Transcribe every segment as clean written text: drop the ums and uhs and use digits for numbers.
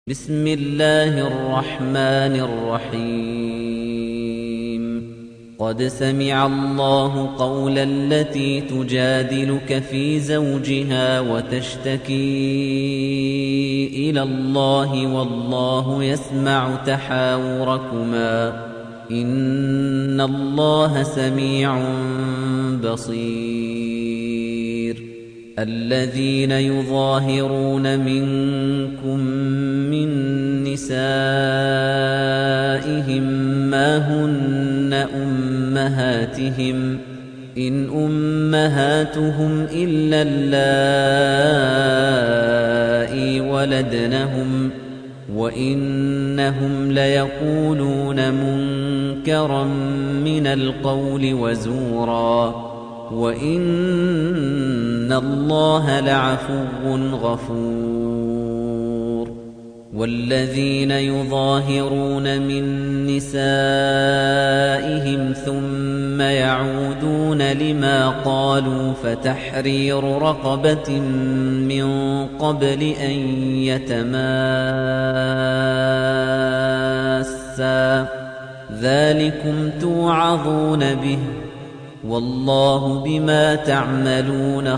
بسم الله الرحمن الرحيم قد سمع الله قول التي تجادلك في زوجها وتشتكي إلى الله والله يسمع تحاوركما إن الله سميع بصير الذين يظاهرون منكم من نسائهم ما هن أمهاتهم إن أمهاتهم إلا اللائي ولدنهم وإنهم ليقولون منكرا من القول وزورا وَإِنَّ اللَّهَ لَعَفُوٌّ غَفُورٌ وَالَّذِينَ يُظَاهِرُونَ مِن نِّسَائِهِمْ ثُمَّ يَعُودُونَ لِمَا قَالُوا فَتَحْرِيرُ رَقَبَةٍ مِّن قَبْلِ أَن يَتَمَاسَّا ذَلِكُمْ تُوعَظُونَ بِهِ والله بما تعملون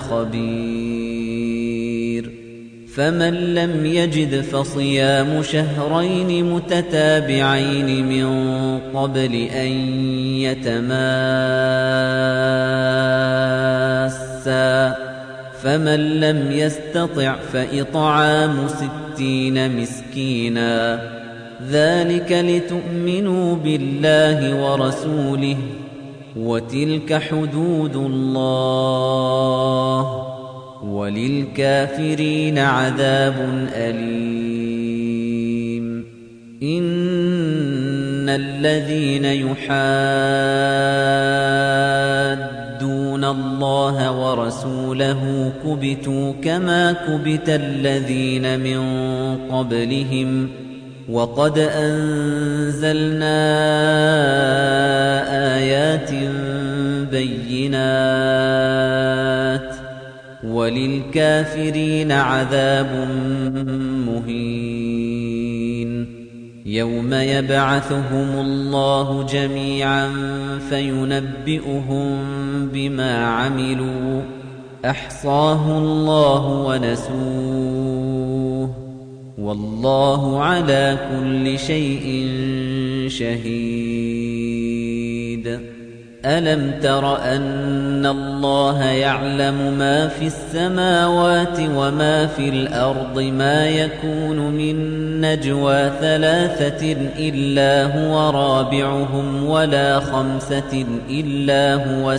خبير فمن لم يجد فصيام شهرين متتابعين من قبل أن يتماسا فمن لم يستطع فإطعام 60 مسكينا ذلك لتؤمنوا بالله ورسوله وتلك حدود الله وللكافرين عذاب أليم إن الذين يحادون الله ورسوله كبتوا كما كبت الذين من قبلهم وقد أنزلنا آيات بينات وللكافرين عذاب مهين يوم يبعثهم الله جميعا فينبئهم بما عملوا أحصاه الله ونسوه والله على كل شيء شهيد ألم تر أن الله يعلم ما في السماوات وما في الأرض ما يكون من نجوى 3 إلا هو رابعهم ولا 5 إلا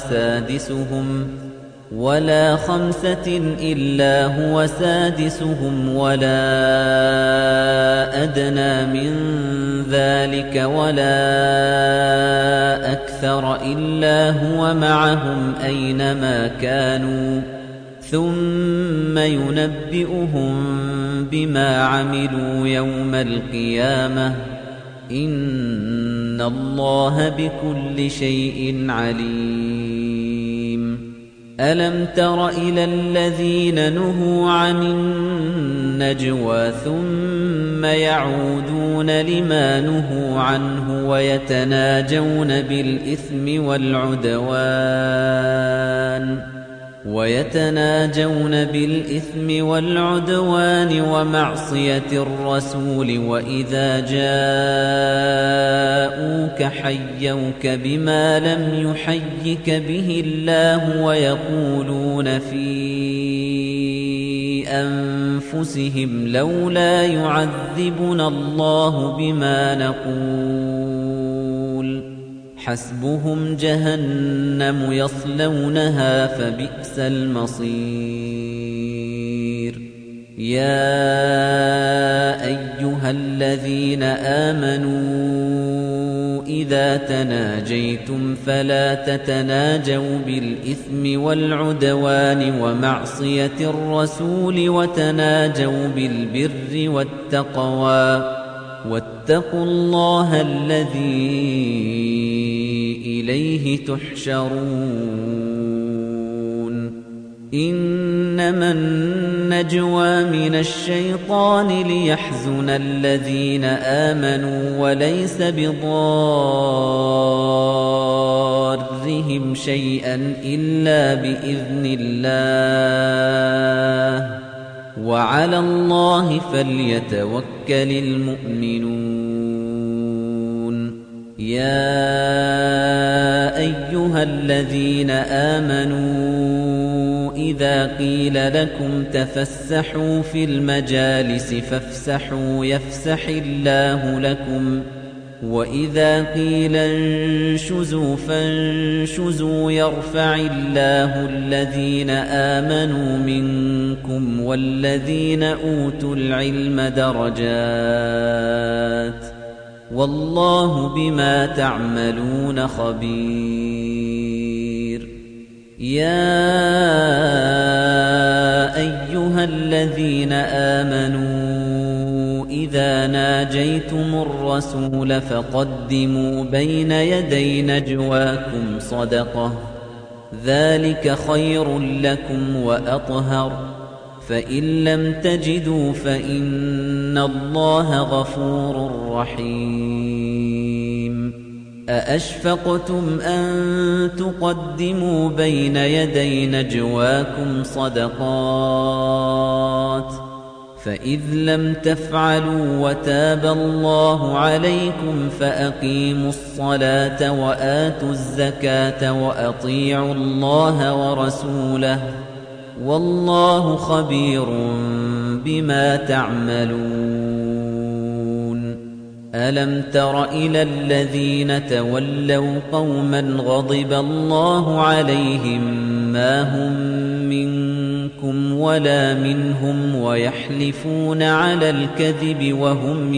هو سادسهم ولا أدنى من ذلك ولا أكثر إلا هو معهم أينما كانوا ثم ينبئهم بما عملوا يوم القيامة إن الله بكل شيء عليم ألم تر إلى الذين نهوا عن النجوى ثم يعودون لما نهوا عنه ويتناجون بالإثم والعدوان ومعصية الرسول وإذا جاءوك حيوك بما لم يحيك به الله ويقولون في أنفسهم لولا يعذبنا الله بما نقول حسبهم جهنم يصلونها فبئس المصير يا أيها الذين آمنوا إذا تناجيتم فلا تتناجوا بالإثم والعدوان ومعصية الرسول وتناجوا بالبر والتقوى واتقوا الله الذي إليه تحشرون إنما النجوى من الشيطان ليحزن الذين آمنوا وليس بضارهم شيئا إلا بإذن الله وعلى الله فليتوكل المؤمنون يا أيها الذين آمنوا إذا قيل لكم تفسحوا في المجالس فافسحوا يفسح الله لكم وإذا قيل انشزوا فانشزوا يرفع الله الذين آمنوا منكم والذين أوتوا العلم درجات والله بما تعملون خبير يا أيها الذين آمنوا إذا ناجيتم الرسول فقدموا بين يدي نجواكم صدقة ذلك خير لكم وأطهر فإن لم تجدوا فإن الله غفور رحيم أأشفقتم أن تقدموا بين يدي نجواكم صدقات فإذ لم تفعلوا وتاب الله عليكم فأقيموا الصلاة وآتوا الزكاة وأطيعوا الله ورسوله والله خبير بما تعملون ألم تر إلى الذين تولوا قوما غضب الله عليهم ما هم منكم ولا منهم ويحلفون على الكذب وهم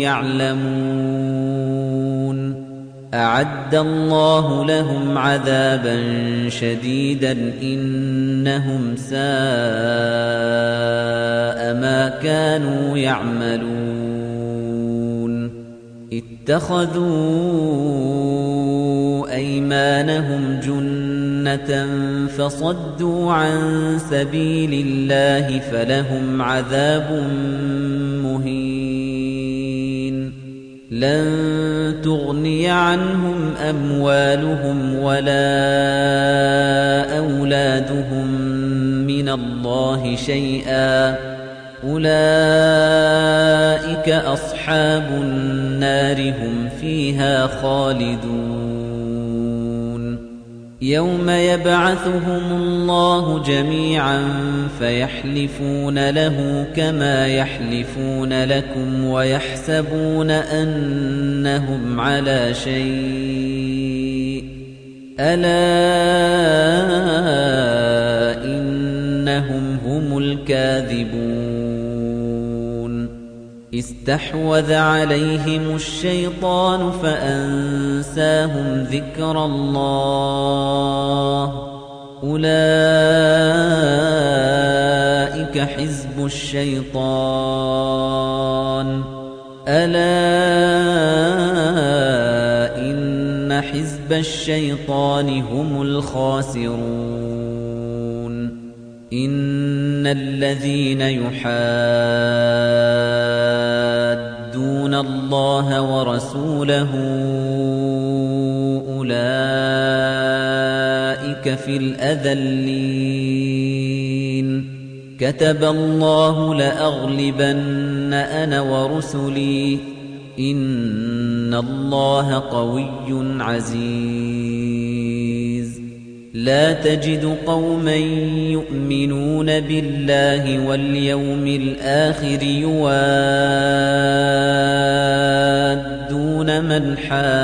يعلمون أعد الله لهم عذابا شديدا إنهم ساء ما كانوا يعملون اتخذوا أيمانهم جنة فصدوا عن سبيل الله فلهم عذاب مهين لن تغني عنهم أموالهم ولا أولادهم من الله شيئا أولئك أصحاب النار هم فيها خالدون يوم يبعثهم الله جميعا فيحلفون له كما يحلفون لكم ويحسبون أنهم على شيء ألا إنهم هم الكاذبون استحوذ عليهم الشيطان فأنساهم ذكر الله أولئك حزب الشيطان ألا إن حزب الشيطان هم الخاسرون إن الذين يحادون الله ورسوله أولئك في الأذلين كتب الله لأغلبن أنا ورسلي إن الله قوي عزيز لا تجد قوما يؤمنون بالله واليوم الآخر يوادون من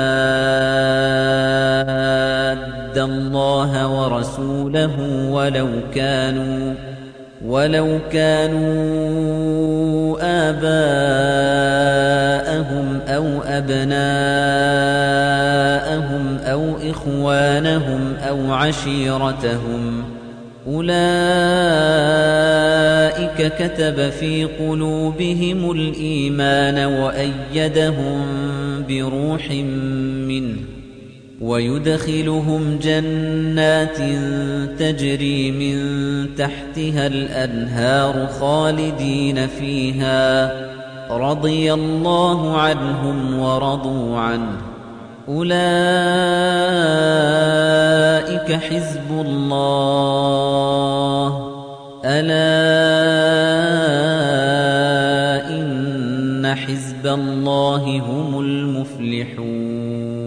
حاد الله ورسوله ولو كانوا آباءهم أو أبناءهم أو إخوانهم أو عشيرتهم أولئك كتب في قلوبهم الإيمان وأيدهم بروح منه ويدخلهم جنات تجري من تحتها الأنهار خالدين فيها رضي الله عنهم ورضوا عنه أولئك حزب الله ألا إن حزب الله هم المفلحون